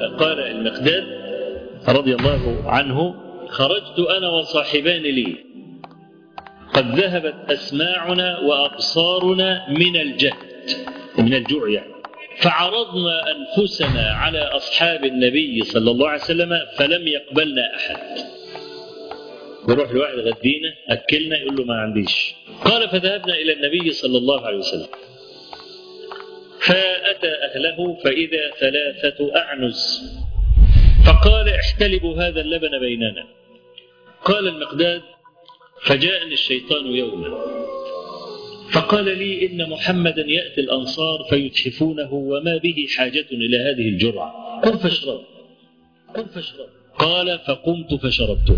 قال المقداد رضي الله عنه: خرجت أنا وصاحبان لي قد ذهبت أسماعنا وأبصارنا من الجهد، من الجوع يعني، فعرضنا أنفسنا على أصحاب النبي صلى الله عليه وسلم فلم يقبلنا أحد. يروح لواحد غدينا أكلنا يقول له ما عنديش. قال: فذهبنا إلى النبي صلى الله عليه وسلم فأتى أهله فإذا 3 أعنز، فقال: احتلبوا هذا اللبن بيننا. قال المقداد: فجاءني الشيطان يوما فقال لي: إن محمدا يأتي الأنصار فيتحفونه وما به حاجة إلى هذه الجرعة، قم فاشرب. قال: فقمت فشربته،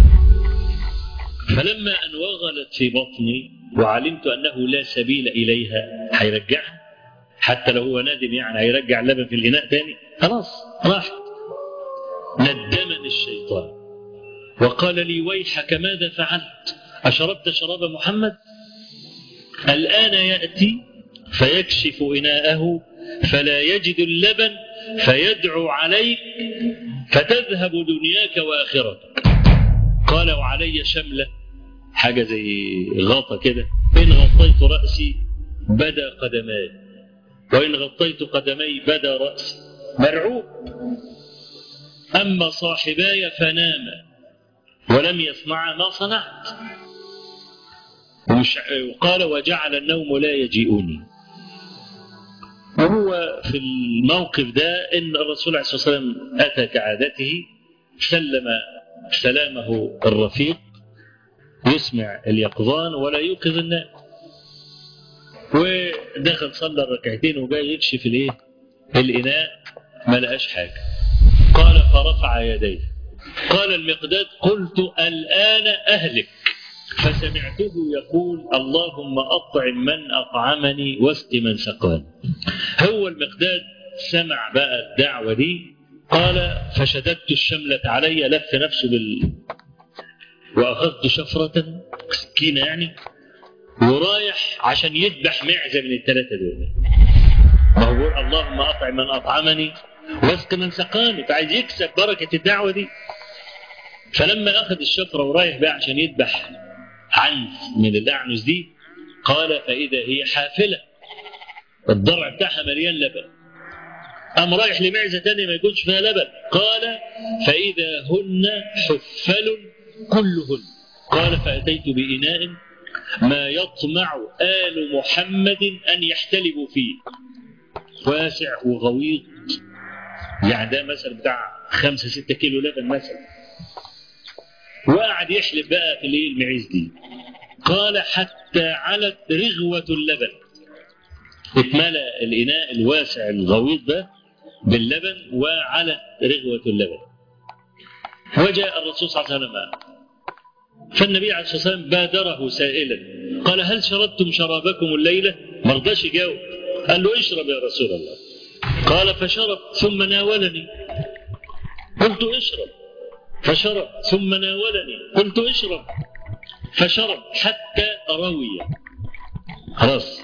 فلما أن وغلت في بطني وعلمت أنه لا سبيل إليها، هيرجعها حتى لو هو نادم يعني، هيرجع اللبن في الإناء تاني، خلاص راحت. ندمني الشيطان وقال لي: ويحك ماذا فعلت؟ أشربت شراب محمد؟ الآن يأتي فيكشف إناءه فلا يجد اللبن فيدعو عليك فتذهب دنياك وآخرتك. قال: وعلي شملة، حاجة زي غطا كده، إن غطيت رأسي بدا قدماي وإن غطيت قدمي بدا رأسي، مرعوب. أما صاحباي فناما ولم يصنعا ما صنعت. وقال: وجعل النوم لا يجيئني. وهو في الموقف ده إن الرسول عليه الصلاة والسلام أتى كعادته، سلم سلامه الرفيق، يسمع اليقظان ولا يوقظ الناس، ودخل صلى الركعتين وجاي يكشف الإناء ما لقاش حاجة. قال: فرفع يديه. قال المقداد: قلت: الآن أهلك. فسمعته يقول: اللهم أطعم من أطعمني واسق من سقاني. هو المقداد سمع بقى الدعوة دي. قال: فشددت الشملة علي، لف نفسه وأخذت شفرة سكينة يعني، ورايح عشان يذبح معزة من ال3 دول. ما هو يقول: اللهم أطعم من أطعمني واسق من سقاني، فعايز يكسب بركة الدعوة دي. فلما أخذ الشفرة ورايح بقى عشان يذبح عنز من الأعنز دي، قال: فإذا هي حافلة، الضرع بتاعها مليان لبن. أم رايح لمعزة تانية ما يكونش فيها لبن. قال: فإذا هن حفل كلهن. قال: فأتيت بإناء ما يطمع آل محمد أن يحتلبوا فيه، واسع وغويط، يعني ده مثلا بتاع 5-6 كيلو لبن مثلا. وقعد يحلب بقى في المعيز دي. قال: حتى علت رغوة اللبن، اتملأ الإناء الواسع الغويط ده باللبن وعلت رغوة اللبن. وجاء الرسول صلى الله عليه وسلم، فالنبي عليه الصلاة والسلام بادره سائلا، قال: هل شربتم شرابكم الليلة؟ ما رضاش يجاوب. قال له: اشرب يا رسول الله. قال: فشرب ثم ناولني. قلت: اشرب. فشرب ثم ناولني. قلت: اشرب. فشرب حتى روي، خلاص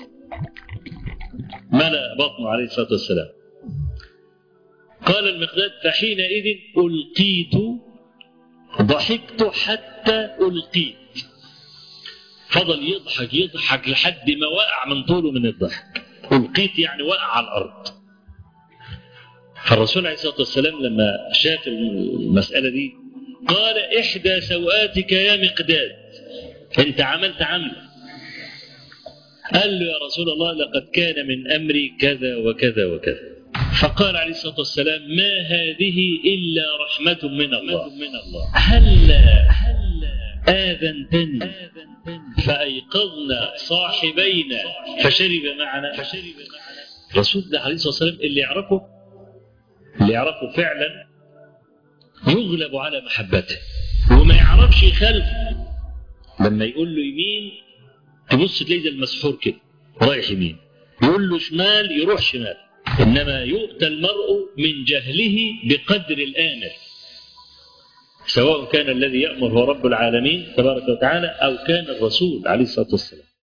ملأ بطنه عليه الصلاة والسلام. قال المقداد: فحينئذ ألقيت، ضحكت حتى ألقيت. فضل يضحك لحد ما وقع من طوله من الضحك. ألقيت يعني وقع على الأرض. فالرسول عليه الصلاة والسلام لما شاف المسألة دي قال: إحدى سوآتك يا مقداد، أنت عملت عمل. قال له: يا رسول الله لقد كان من أمري كذا وكذا وكذا. فقال عليه الصلاة والسلام: ما هذه إلا رحمة من الله، هل آذنتني فأيقظنا صاحبينا فشرب معنا. الرسول عليه الصلاة والسلام اللي يعرفه فعلا يغلب على محبته، وما يعرفش يخالف. لما يقول له يمين تبص تلاقي زي المسحور كده رايح يمين، يقول له شمال يروح شمال. إنما يؤتى المرء من جهله بقدر الآمر، سواء كان الذي يأمر هو رب العالمين تبارك وتعالى أو كان الرسول عليه الصلاة والسلام.